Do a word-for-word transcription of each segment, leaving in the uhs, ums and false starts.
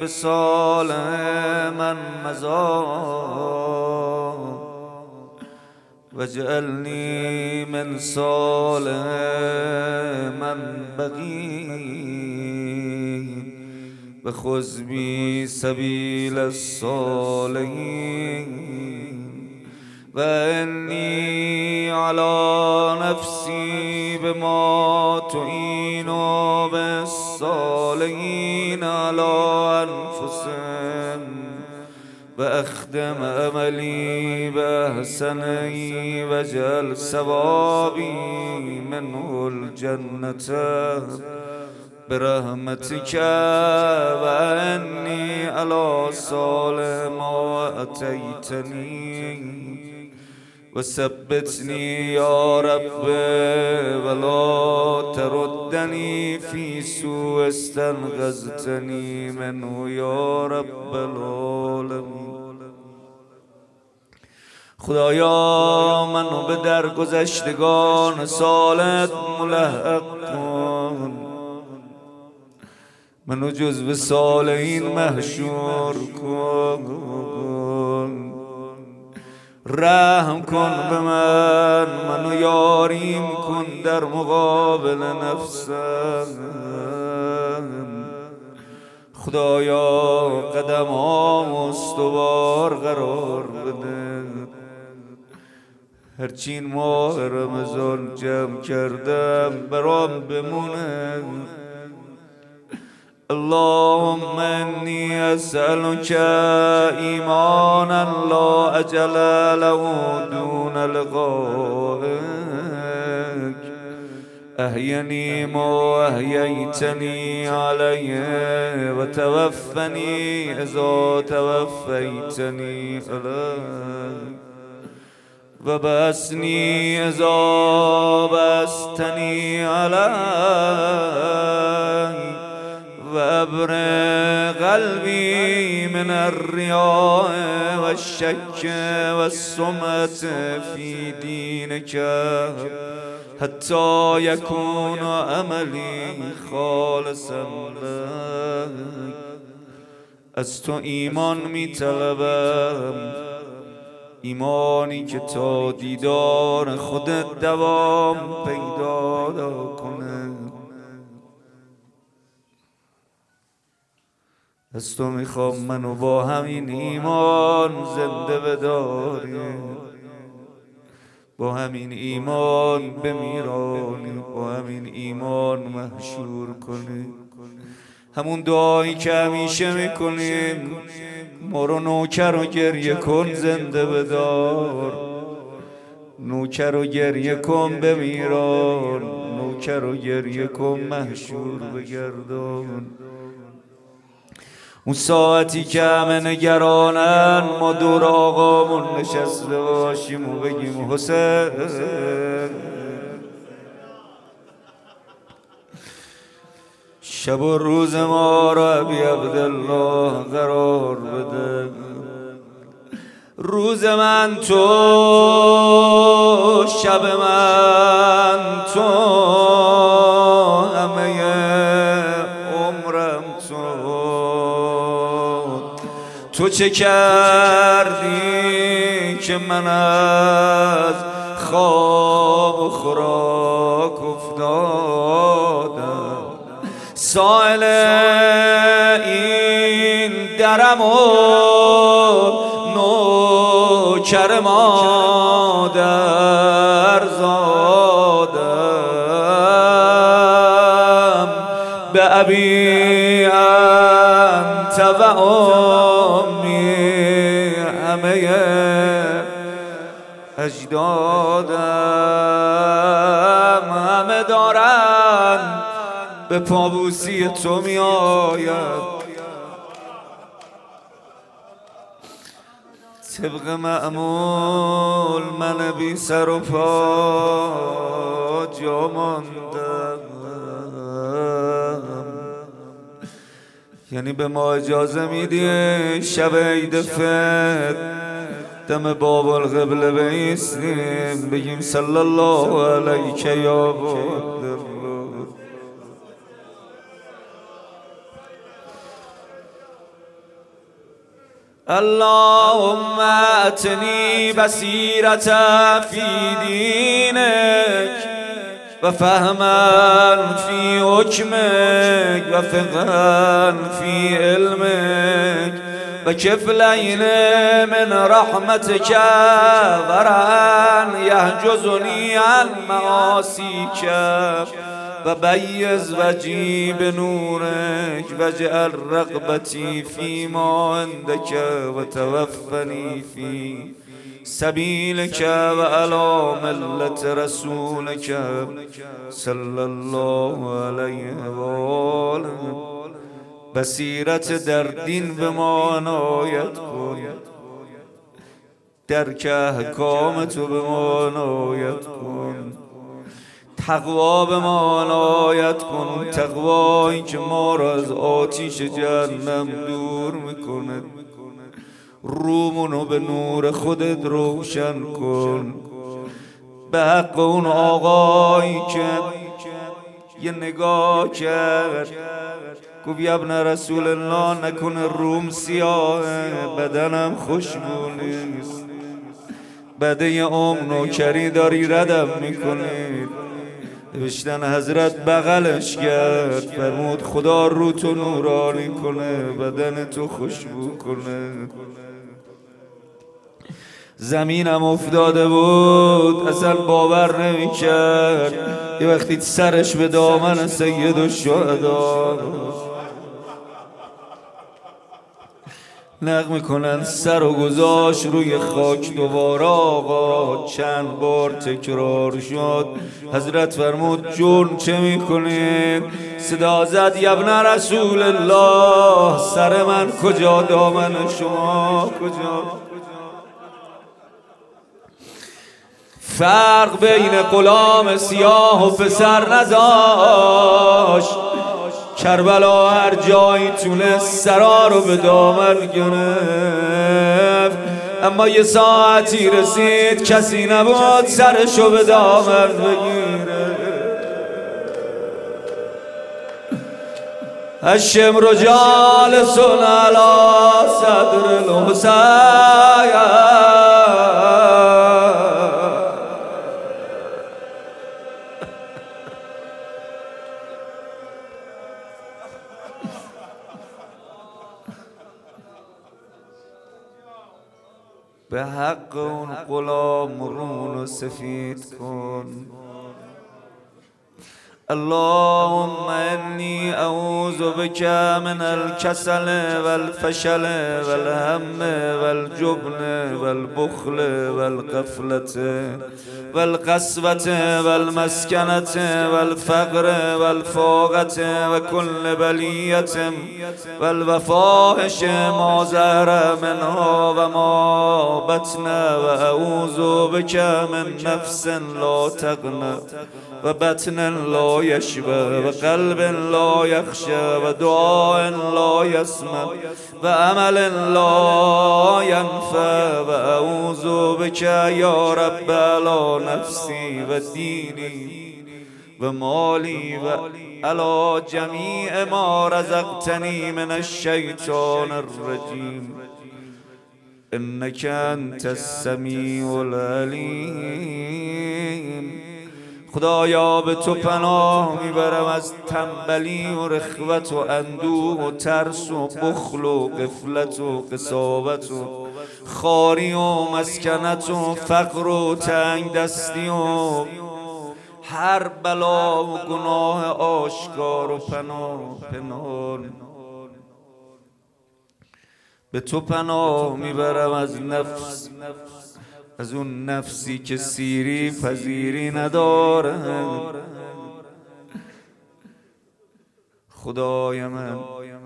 به صالح من مضى واجعلني من صالح من بقي وخذ بي سبيل الصالحين وإني على نفسي بما تعين بالصالحين على أنفسهم وأخدم أملي بأحسني واجعل ثوابي منه الجنة برحمتك وإني على صالح ما أتيتني وثبتني يا رب ولا تردني في سوء استنقذتني منه يا رب العالمین. خدایا منو به درگذشتگان صالحت ملحق کن، منو جزو صالحین محشور کن. رحم کن به من، منو یاریم کن در مقابل نفسم. خدایا قدمام استوار قرار بده، هرچی این ماه رمضان جمع کردم برام بمونه. اللهم إني أسألك إيمانا لا أجل له دون لقائك، أحيني ما أحييتني عليه وتوفني إذا توفيتني عليه وبأسني إذا بأستني عليه وأبرئ قلبي من الرياء والشك والسمعة في دينك حتى يكون عملي خالصا لك. از تو ایمان می طلبم، ایمانی که تا دیدار خودت دوام پیدا کنه. از تو میخوام منو با همین ایمان زنده بداری، با همین ایمان بمیرانی، با همین ایمان محشور کنی. همون دعایی که همیشه میکنیم، ما رو نوکر و گریه کن زنده بدار، نوکر و گریه کن بمیران، نوکر و گریه کن محشور بگردان. اون ساعتی که همه نگرانن ما دور آقامون نشسته باشیم و بگیم حسین شب و روز ما را ابی عبدالله قرار بده. روز من تو، شب من تو، همه عمرم تو. تو چه کردی که من از خواب و خوراک افتادم؟ سائل این درم و نوکر مادر زادم. به ابی انت و امی، همه اجدادم همه دارن به پابوسی تو می آید. طبق معمول من بی سر و پا جا ماندم، یعنی به ما اجازه میدی شب عید فطر دم باب القبله بیستیم بگیم صلی الله علیک یا عبدالله. اللهم اتنی بصیرة فی دینک و فهما فی حکمک و فقها فی علمک و کفلین من رحمتک ورعا یحجزنی عن معاصیک و بیز وجهی بنورک واجعل رغبتی فیما عندک و توفنی فی سبیلک و علی ملت رسولک صلی الله علیه و آله. بصیرت در دین به ما عنایت کن، درک احکام تو به ما عنایت کن، تقوا به ما عنایت کن، تقوایی که ما را از آتش جهنم دور میکنه. رومونو به نور خودت روشن کن، به حق اون آقایی که یه نگاه کرد گفت یا ابن رسول الله نکنه روم سیاهه، بدنم خوشبو نیست، بده عمر نوکری داری ردم میکنید. نوشتن حضرت بغلش کرد فرمود خدا رو تو نورانی کنه، بدن تو خوشبو کنه. زمینم افتاده بود اصلا باور نمی کرد. یه وقتی سرش به دامن سید الشهدا نقم میکنن سر و گذاشت روی خاک. دوباره آقا چند بار تکرار شد. حضرت فرمود جون چه میکنید؟ صدا زد یا ابن رسول الله سر من کجا دامن شما کجا؟ فرق بین غلام سیاه و پسر نذاشت. کربلا هر جایی تونست سرا رو به دامن گرفت، اما یه ساعتی رسید کسی نبود سرشو به دامن بگیره. هشم رجال سن علی صدر الحسین به حق اون غلام رونو سفید کن. اللهم انی اعوذ بک من الکسل والفشل والهم والجبن والبخل والغفلة والقسوة والمسكنة والفقر والفاقة وكل بلیة والفواحش ما ظهر منها و ما بطن و اعوذ بک من نفس لا تغنى و بطن لا یشبع و قلب لا یخشع و دعاء لا یسمع و عمل لا ینفع و اعوذ بک یا رب علی نفسی و دینی و مالی و علی جمیع ما رزقتنی من الشیطان الرجیم انک انت السمیع العلیم. خدایا به تو پناه میبرم از تنبلی و رخوت و اندوه و ترس و بخل و غفلت و قساوت و خواری و مسکنت و فقر و تنگ دستی و هر بلا و گناه آشکار و پناه پنهان. به تو پناه میبرم از نفس، از اون نفسی که سیری پذیری نداره. خدای من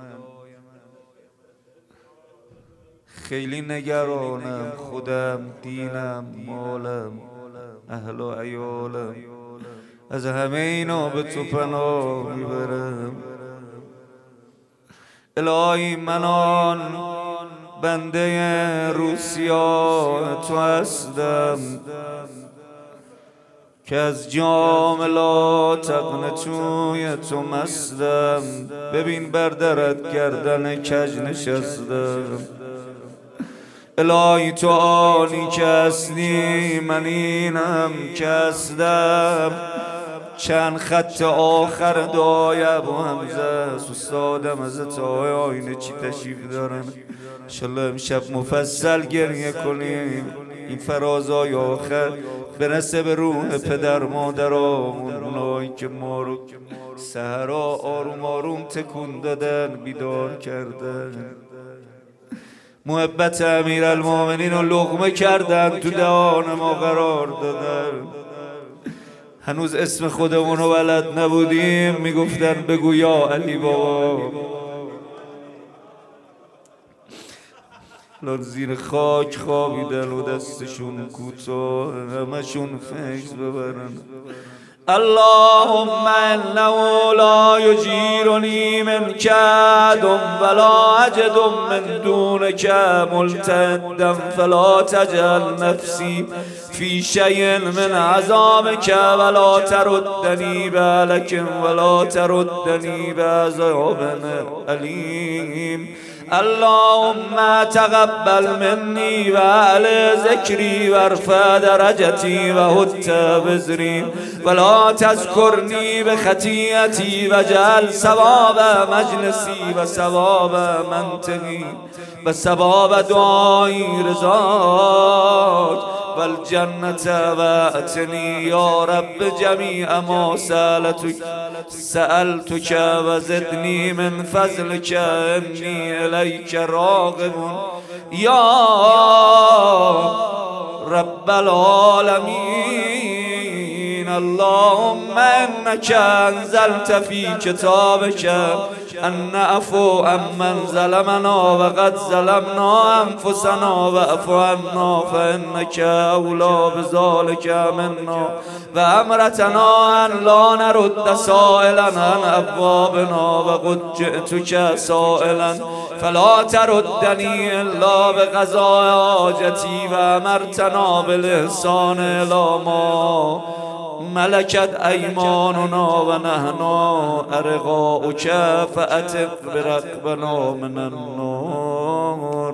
خیلی نگرانم، خودم، دینم، مالم، اهل و عیالم، از همه اینا به تو پناه میبرم. الهی من آن بنده روسیا تو هستم که از جام لا تقنطوی تو مستم. ببین بر درت گردن کج نشستم، الهی تو آنی که هستی، من اینم که هستم. چند خط آخر دعای ابو حمزه است. استادم حضرت آقای آینه چی تشریف دارن، انشالله امشب مفصل گریه کنیم. این فرازای آخر برسه به روح پدر مادرامون، اونایی که ما رو سحرا آروم آروم تکون دادن، بیدار کردن، محبت امیرالمومنین رو لقمه کردن، تو دهان ما قرار دادن. هنوز اسم خودمون رو بلد نبودیم، میگفتن بگو یا علی بابا. لان زیر خاک خوابیدن و دستشون کوتاه، همشون فیض ببرن. اللهم انه لا یجیرنی منک احد ولا اجد من دونک ملتدا فلا تجعل نفسی فی شیء من عذابک ولا تردنی بهلک ولا تردنی بعذاب علیم. اللهم تقبل مني وعلى ذكري وارفع درجتي وهت وزري ولا تذكرني بخطيئتي وجعل ثواب مجلسي وثواب منطقي وثواب دعائي رضاك والجنة واتني يا رب جميع ما سألتك سألتك وزدني من فضلك إني إليك راغب يا رب العالمين. اللهم إنك أنزلت في كتابك أن عفو عمن ظلمنا وقد ظلمنا أنفسنا واعف عنا فإنك أولى بذلك منا وأمرتنا أن لا نرد سائلا عن أبوابنا وقد جئتك سائلا فلا تردني إلا بقضاء حاجتي وأمرتنا بالإحسان إلى ما ملكت أيماننا ونحن أرقاؤك فأتق برقبنا من النار.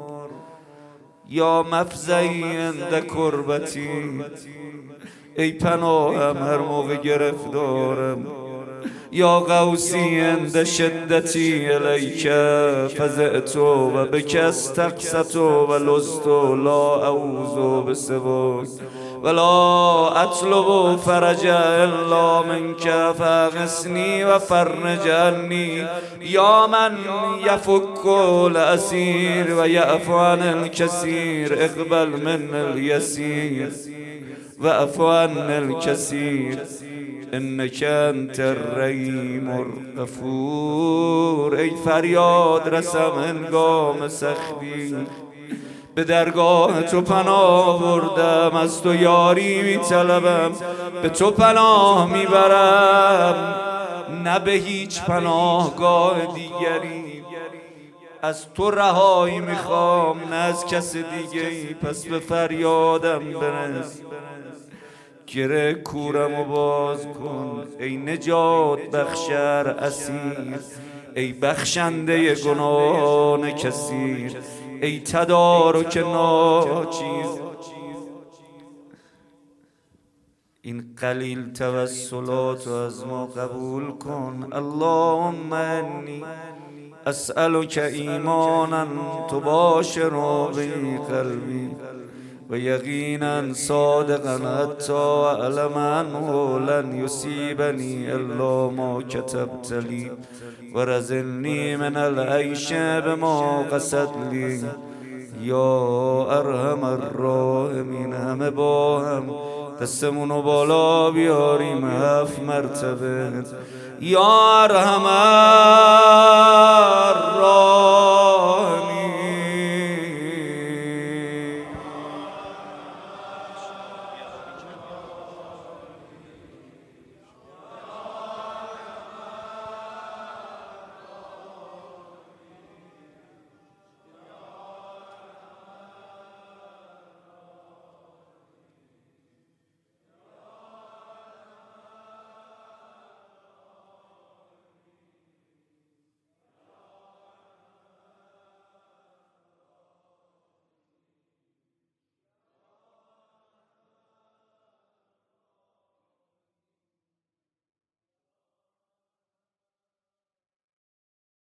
یا مفزعی عند کربتی، ای پناهم هر موقع گرفتارم. یا غوثی عند شدتی الیک فزعت و بک استغثت و لزت لا اعوذ بسواک ولا اطلب فرج الا منک فاغثنی و فرج عنی. یا من یفک الاسیر و یعفو عن الکثیر اقبل من الیسیر و اعف عن الکثیر انک انت الرحیم الغفور. ای فریاد رسم هنگام سختی، به درگاه تو پناه بردم، از تو یاری می طلبم، به تو پناه می برم، نه به هیچ پناهگاه دیگری. از تو رهایی می خوام نه از کس دیگری، پس به فریادم برس. گره کورم و باز کن ای نجات بخشر اسیر، ای بخشنده گناهان کثیر، ای تدارک ناچیز. این قلیل توسلات از ما قبول کن. اللهم انی اسألک ایمانا تباشر به قلبی و یقینا صادقا حتی اعلم انه لن یصیبنی الا ما کتبت لی و رزقنی من العیش بما قصد لی یا ارحم الراحمین. همه با هم دستمونو بالا بیاریم هفت مرتبه. یا ارحم